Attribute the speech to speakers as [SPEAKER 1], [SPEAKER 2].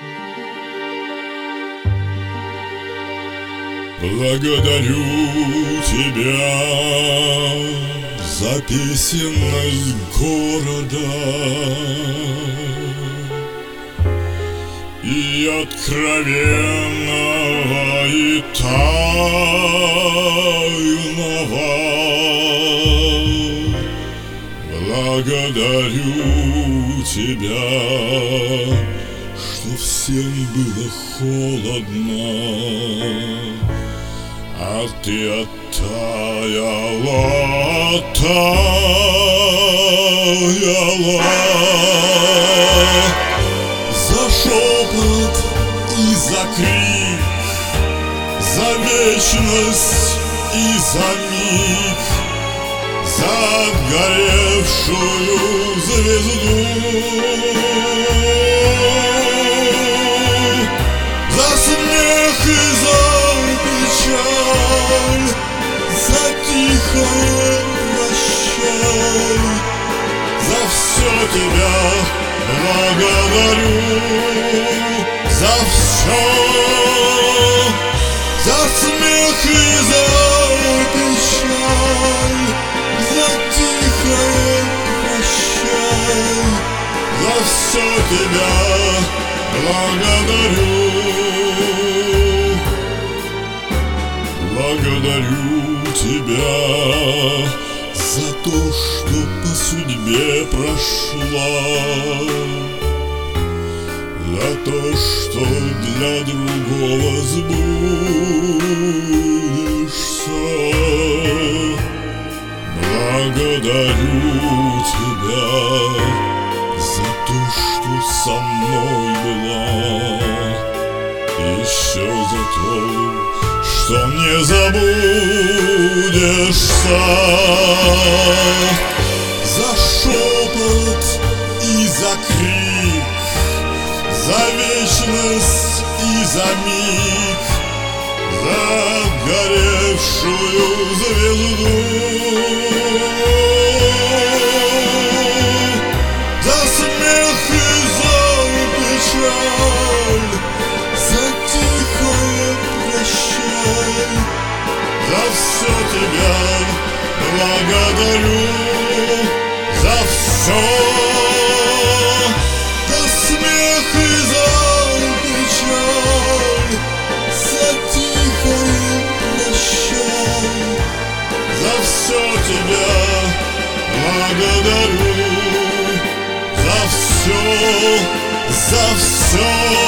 [SPEAKER 1] Благодарю тебя за песенность города и откровенного, и тайного. Благодарю тебя, что всем было холодно, а ты оттаяла, оттаяла. За шепот и за крик, за вечность и за миг, за горевшую звезду, за смех и за печаль, за тихое прощай. За все тебя благодарю, за все, за смех и за печаль, за тихое прощай. За все тебя благодарю. Благодарю тебя за то, что по судьбе прошла, за то, что для другого сбудешься. Благодарю тебя за то, что со мной была, еще за то, что не забудешься. За шепот и за крик, за вечность и за миг, за горевшую звезду, за смех и за печаль, за тихое прощай. За все тебя благодарю, за все, за смех и за печаль, за тихое прощай. За все тебя благодарю, за все, за все.